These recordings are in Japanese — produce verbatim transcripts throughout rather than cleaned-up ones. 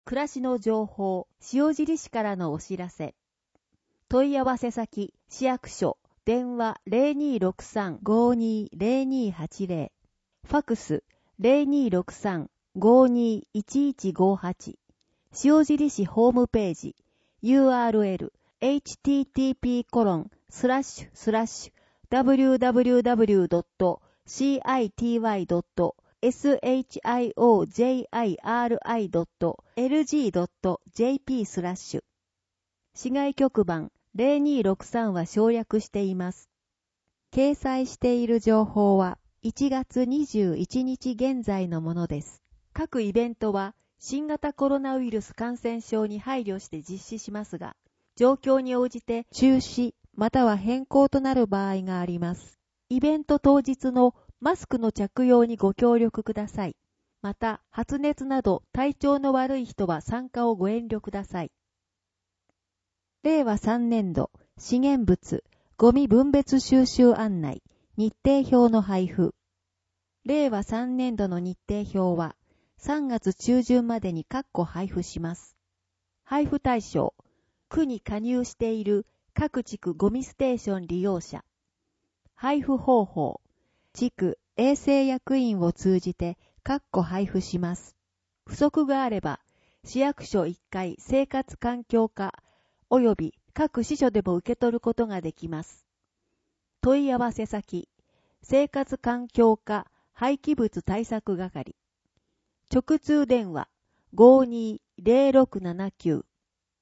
暮らしの情報、塩尻市からのお知らせ。問い合わせ先、市役所、電話 ゼロにーろくさん ごーにーゼロにーはちゼロ、ファクス ゼロにーろくさん ごーにーいちいちごはち、塩尻市ホームページ、ユーアールエル、エイチティーティーピーコロンスラッシュスラッシュダブリューダブリューダブリュードットシーアイティーワイドットショジリドットエルジードットジェーピー スラッシュ市外局番ゼロにーろくさんは省略しています。掲載している情報はいちがつにじゅういちにち現在のものです。各イベントは新型コロナウイルス感染症に配慮して実施しますが、状況に応じて中止または変更となる場合があります。イベント当日のマスクの着用にご協力ください。また、発熱など体調の悪い人は参加をご遠慮ください。れいわさんねんど資源物ゴミ分別収集案内日程表の配布。れいわさんねんどの日程表はさんがつちゅうじゅんまでに各個配布します。配布対象、区に加入している各地区ゴミステーション利用者。配布方法、地区衛生役員を通じて各個配布します。不足があれば、市役所いっかい生活環境課および各支所でも受け取ることができます。問い合わせ先、生活環境課廃棄物対策係。直通電話 ごーにーゼロろくななきゅう。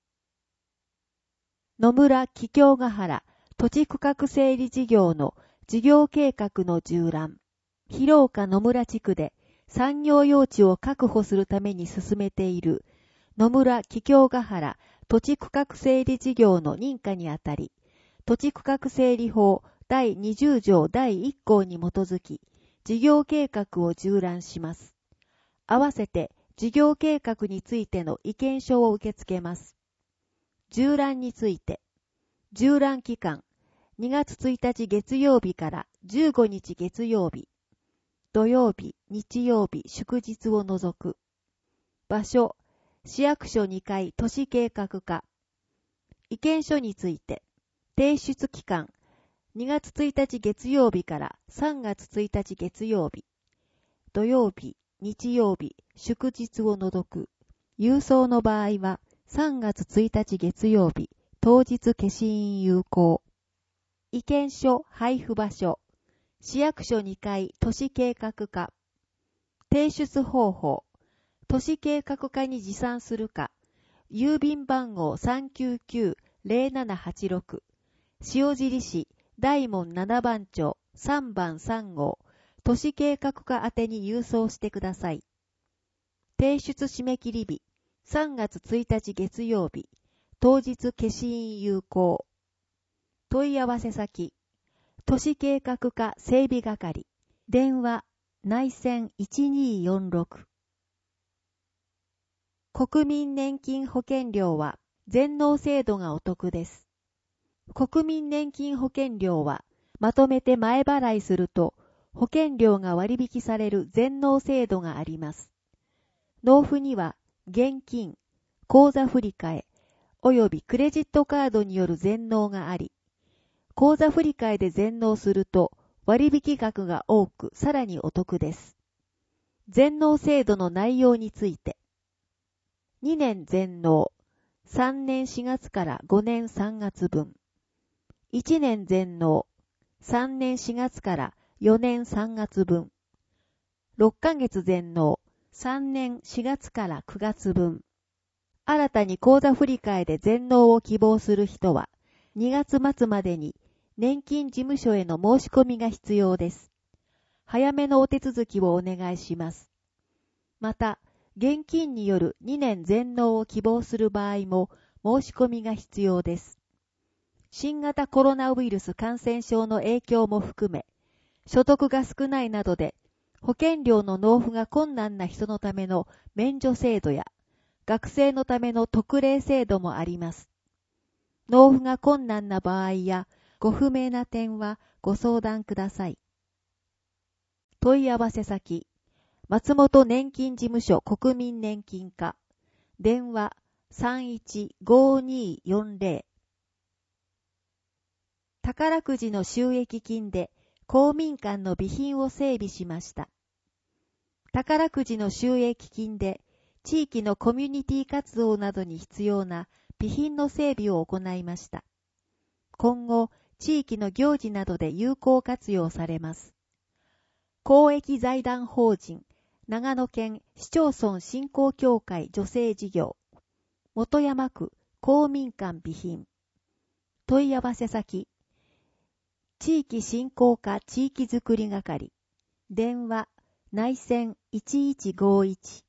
野村桔梗ヶ原土地区画整理事業の事業計画の縦覧。広岡野村地区で産業用地を確保するために進めている野村桔梗ヶ原土地区画整理事業の認可にあたり、土地区画整理法だいにじゅうじょうだいいっこうに基づき、事業計画を縦覧します。合わせて事業計画についての意見書を受け付けます。縦覧について、縦覧期間、にがつついたち月曜日からじゅうごにち月曜日、土曜日、日曜日、祝日を除く。場所、市役所にかい都市計画課。意見書について、提出期間、にがつついたち月曜日からさんがつついたち月曜日、土曜日、日曜日、祝日を除く。郵送の場合はさんがつついたち月曜日、当日消印有効。意見書配布場所、市役所にかい都市計画課。提出方法、都市計画課に持参するか、郵便番号 さんきゅうきゅうゼロななはちろく、塩尻市大門ななばんちょうさんばんさんごう、都市計画課宛てに郵送してください。提出締め切り日、さんがつついたち月曜日、当日消印有効。問い合わせ先、都市計画課整備係、電話、内線いちにーよんろく。国民年金保険料は全納制度がお得です。国民年金保険料はまとめて前払いすると保険料が割引される全納制度があります。納付には現金、口座振替およびクレジットカードによる全納があり、口座振替で全納すると割引額が多くさらにお得です。全納制度の内容について、にねん全納、さんねんしがつからごねんさんがつぶん、いちねん全納、さんねんしがつからよねんさんがつぶん、ろっかげつ全納、さんねんしがつからくがつぶん。新たに口座振替で全納を希望する人は、にがつまつまでに年金事務所への申し込みが必要です。早めのお手続きをお願いします。また、現金によるにねん全納を希望する場合も申し込みが必要です。新型コロナウイルス感染症の影響も含め、所得が少ないなどで保険料の納付が困難な人のための免除制度や、学生のための特例制度もあります。納付が困難な場合やご不明な点はご相談ください。問い合わせ先、松本年金事務所国民年金課、 電話 さんいちごにーよんぜろ。宝くじの収益金で公民館の備品を整備しました。宝くじの収益金で地域のコミュニティ活動などに必要な備品の整備を行いました。今後、地域の行事などで有効活用されます。公益財団法人長野県市町村振興協会女性事業本山区公民館備品問い合わせ先地域振興課地域づくり係電話内線いちいちごいち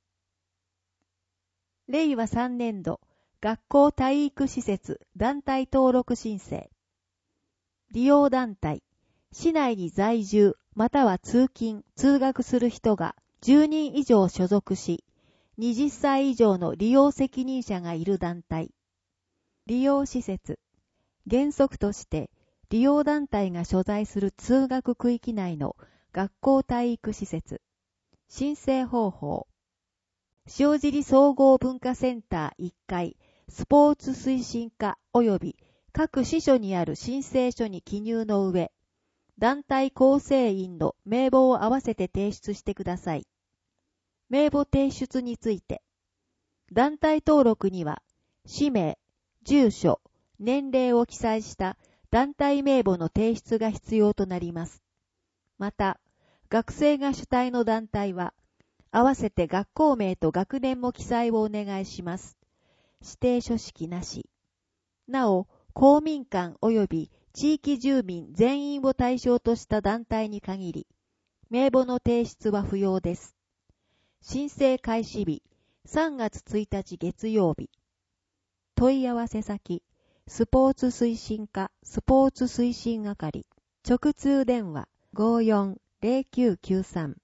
れいわさんねんど学校体育施設団体登録申請利用団体市内に在住または通勤通学する人がじゅうにん以上所属しはたち以上の利用責任者がいる団体利用施設原則として利用団体が所在する通学区域内の学校体育施設申請方法塩尻総合文化センターいっかいスポーツ推進課及び各支所にある申請書に記入の上団体構成員の名簿を合わせて提出してください。名簿提出について団体登録には氏名、住所、年齢を記載した団体名簿の提出が必要となります。また、学生が主体の団体は、合わせて学校名と学年も記載をお願いします。指定書式なし。なお、公民館及び地域住民全員を対象とした団体に限り、名簿の提出は不要です。申請開始日、さんがつついたち月曜日。問い合わせ先、スポーツ推進課スポーツ推進係直通電話 ごよんぜろきゅうきゅうさん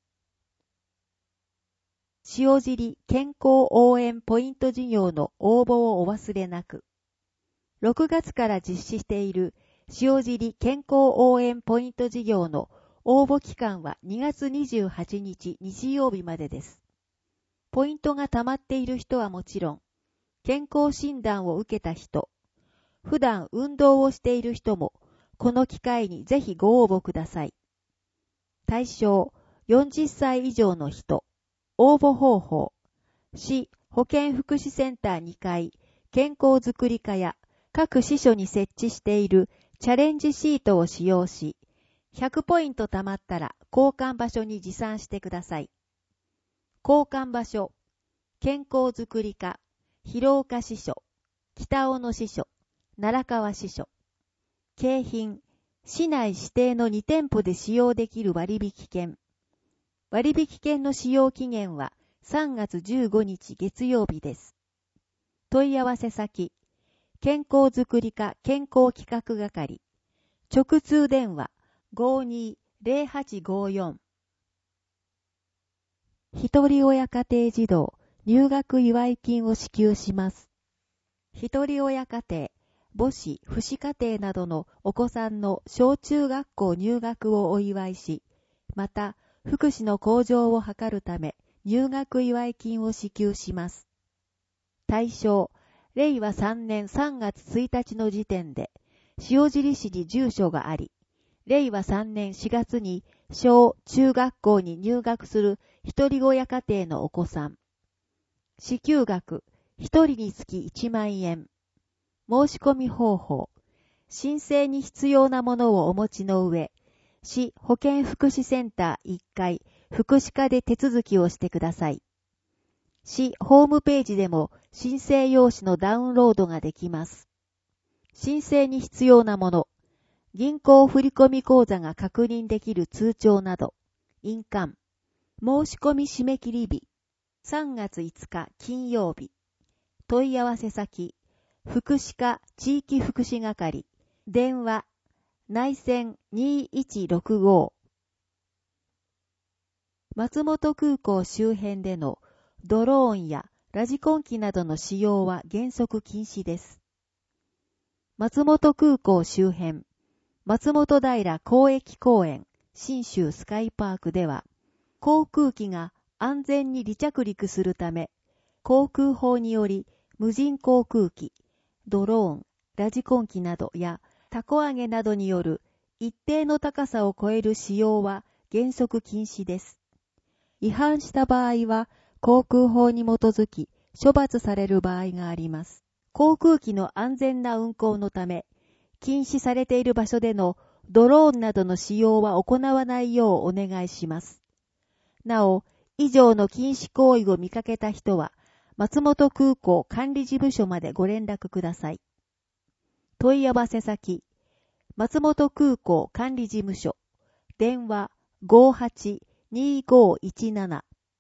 塩尻健康応援ポイント事業の応募をお忘れなくろくがつから実施している塩尻健康応援ポイント事業の応募期間はにがつにじゅうはちにち日曜日までです。ポイントが溜まっている人はもちろん健康診断を受けた人普段運動をしている人も、この機会にぜひご応募ください。対象、よんじゅっさい以上の人。応募方法。市保健福祉センターにかい、健康づくり課や各支所に設置しているチャレンジシートを使用し、ひゃくポイント貯まったら交換場所に持参してください。交換場所、健康づくり課、広岡支所、北尾野支所、奈良川支所。景品、市内指定のにてんぽで使用できる割引券。割引券の使用期限はさんがつじゅうごにち月曜日です。問い合わせ先、健康づくり課健康企画係。直通電話 ごにーぜろはちごよん。一人親家庭児童入学祝金を支給します。一人親家庭母子、父子家庭などのお子さんの小中学校入学をお祝いし、また、福祉の向上を図るため、入学祝い金を支給します。対象、れいわさんねんさんがつついたちの時点で、塩尻市に住所があり、れいわさんねんしがつに小中学校に入学する一人親家庭のお子さん。支給額、一人につきいちまんえん。申し込み方法、申請に必要なものをお持ちの上、市保健福祉センターいっかい福祉課で手続きをしてください。市ホームページでも申請用紙のダウンロードができます。申請に必要なもの、銀行振込口座が確認できる通帳など、印鑑、申し込み締め切り日、さんがついつか金曜日、問い合わせ先、福祉課地域福祉係、電話、内線にいちろくご。松本空港周辺でのドローンやラジコン機などの使用は原則禁止です。松本空港周辺、松本平交易公園、信州スカイパークでは、航空機が安全に離着陸するため、 航空法により、無人航空機、ドローン、ラジコン機などや、タコ揚げなどによる一定の高さを超える使用は原則禁止です。違反した場合は、航空法に基づき処罰される場合があります。航空機の安全な運航のため、禁止されている場所でのドローンなどの使用は行わないようお願いします。なお、以上の禁止行為を見かけた人は、松本空港管理事務所までご連絡ください。問い合わせ先、松本空港管理事務所、電話 ごーはちにーごーいちなな。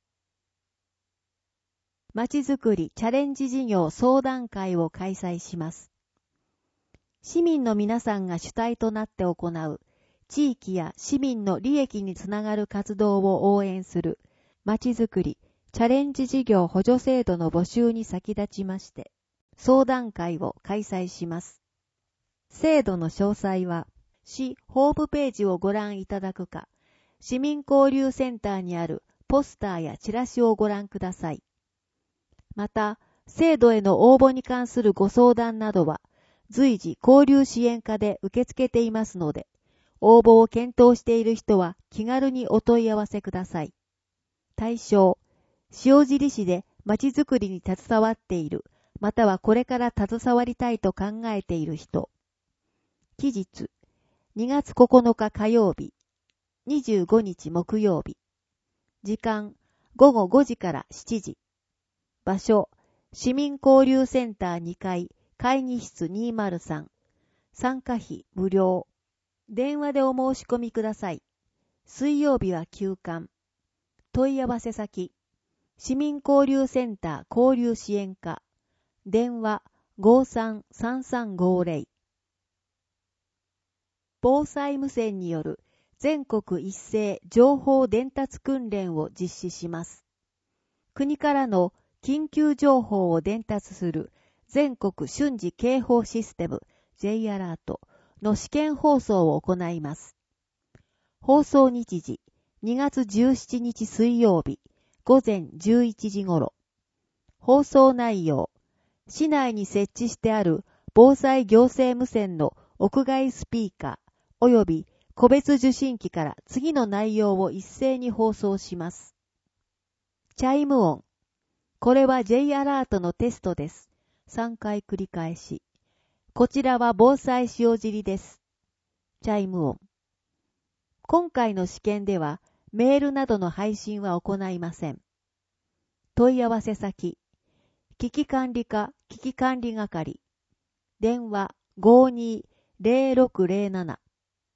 まちづくりチャレンジ事業相談会を開催します。市民の皆さんが主体となって行う、地域や市民の利益につながる活動を応援する、まちづくりチャレンジ事業補助制度の募集に先立ちまして、相談会を開催します。制度の詳細は、市ホームページをご覧いただくか、市民交流センターにあるポスターやチラシをご覧ください。また、制度への応募に関するご相談などは、随時交流支援課で受け付けていますので、応募を検討している人は気軽にお問い合わせください。対象、塩尻市でまちづくりに携わっている、またはこれから携わりたいと考えている人。期日、にがつここのか火曜日、にじゅうごにち木曜日。時間、ごごごじからしちじ。場所、市民交流センターにかい、会議室にまるさん。参加費無料。電話でお申し込みください。水曜日は休館。問い合わせ先、市民交流センター交流支援課。電話 ごーさんさんさんごーぜろ。防災無線による全国一斉情報伝達訓練を実施します。国からの緊急情報を伝達する全国瞬時警報システム J アラートの試験放送を行います。放送日時にがつじゅうしちにち水曜日午前じゅういちじ頃。放送内容、市内に設置してある防災行政無線の屋外スピーカー及び個別受信機から次の内容を一斉に放送します。チャイム音。これは J アラートのテストです。さんかい繰り返し。こちらは防災塩尻です。チャイム音。今回の試験ではメールなどの配信は行いません。問い合わせ先、危機管理課危機管理係。電話 ごーにーぜろろくぜろなな。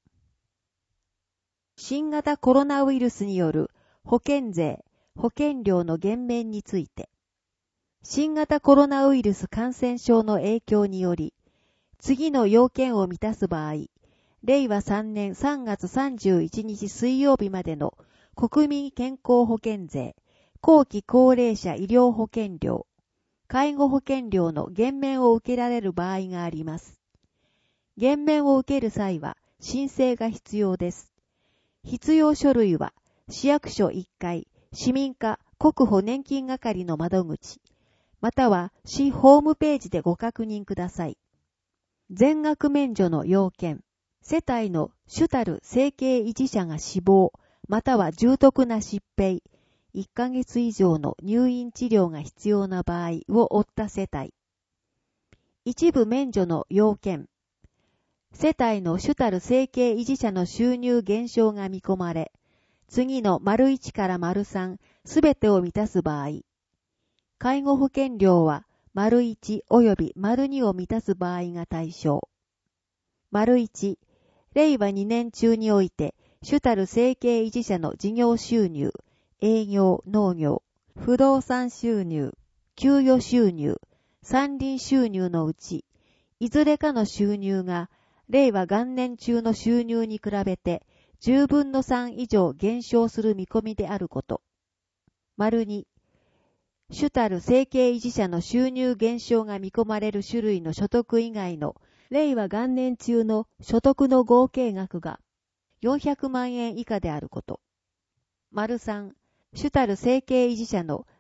新型コロナウイルスによる保険税、保険料の減免について。新型コロナウイルス感染症の影響により、次の要件を満たす場合、れいわさんねんさんがつさんじゅういちにち水曜日までの国民健康保険税、後期高齢者医療保険料、介護保険料の減免を受けられる場合があります。減免を受ける際は申請が必要です。必要書類は市役所いっかい、市民課国保年金係の窓口、または市ホームページでご確認ください。全額免除の要件、世帯の主たる生計維持者が死亡、または重篤な疾病、いっかげつ以上の入院治療が必要な場合を負った世帯。一部免除の要件、世帯の主たる生計維持者の収入減少が見込まれ、次の丸いちから丸さんすべてを満たす場合、介護保険料は丸いち及び丸にを満たす場合が対象。丸いち、れいわにねん中において、主たる生計維持者の事業収入、営業、農業、不動産収入、給与収入、山林収入のうち、いずれかの収入が、令和元年中の収入に比べて、じゅうぶんのさん以上減少する見込みであること。丸に、主たる生計維持者の収入減少が見込まれる種類の所得以外の、令和元年中の所得の合計額がよんひゃくまんえん以下であること。丸さん、主たる生計維持者の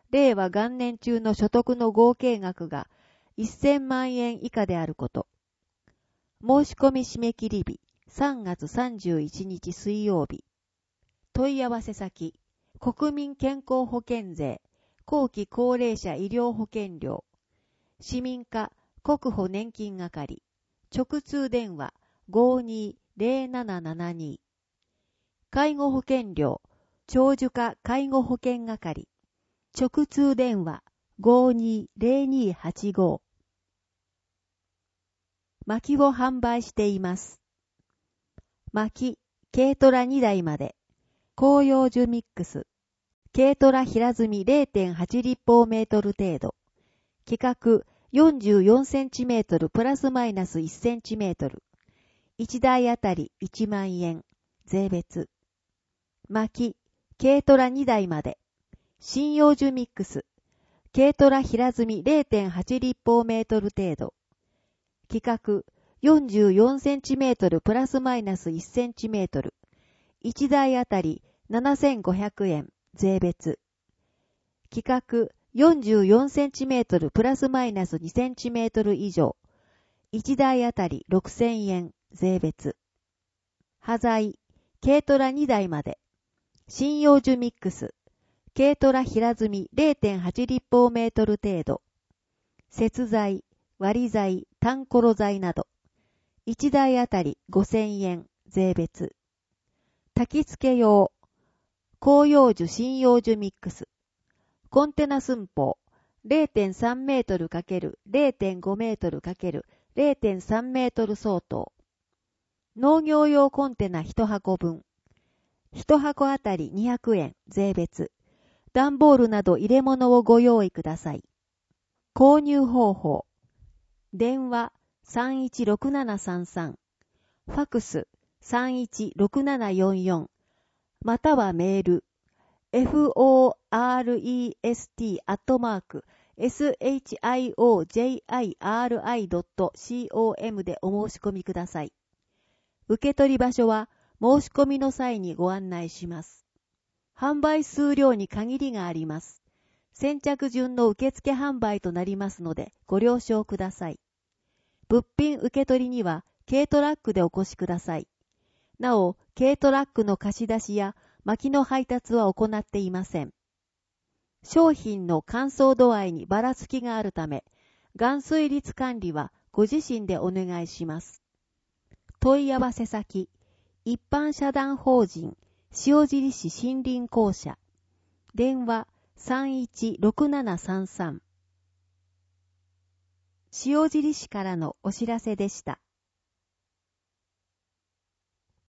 令和元年中の所得の合計額がせんまんえん以下であること。申し込み締め切り日、さんがつさんじゅういちにち水曜日。問い合わせ先、国民健康保険税、後期高齢者医療保険料、市民課国保年金係、直通電話 ごにーぜろななななに、介護保険料、長寿課介護保険係、直通電話 ごにーぜろにーはちご。薪を販売しています。薪、軽トラにだいまで。広葉樹ミックス。軽トラ平積み れいてんはち 立方メートル程度。規格よんじゅうよんセンチメートルプラスマイナスいちセンチメートル。いちだいあたりいちまんえん。税別。薪、軽トラにだいまで。針葉樹ミックス。軽トラ平積み れいてんはち 立方メートル程度。規格よんじゅうよんセンチメートルプラスマイナスいちセンチメートル。いちだいあたりななせんごひゃくえん。税別。規格よんじゅうよんセンチメートルプラスマイナスにセンチメートル以上。いちだいあたりろくせんえん。税別。端材、軽トラにだいまで。針葉樹ミックス。軽トラ平積み れいてんはち 立方メートル程度。接材、割り材、単コロ材など。いちだいあたりごせんえん。税別。焚き付け用。広葉樹針葉樹ミックス。コンテナ寸法 れいてんさんメートル×れいてんごメートル×れいてんさんメートル相当。農業用コンテナいちはこぶん。いちはこあたりにひゃくえん。税別。段ボールなど入れ物をご用意ください。購入方法。電話さんいちろくななさんさん。ファクスさんいちろくななよんよん。またはメール。フォーレスト アットマーク ショジドットコム でお申し込みください。受け取り場所は申し込みの際にご案内します。販売数量に限りがあります。先着順の受付販売となりますのでご了承ください。物品受け取りには軽トラックでお越しください。なお、軽トラックの貸し出しや薪の配達は行っていません。商品の乾燥度合いにばらつきがあるため、含水率管理はご自身でお願いします。問い合わせ先、一般社団法人塩尻市森林公社。電話さんいちろくななさんさん。塩尻市からのお知らせでした。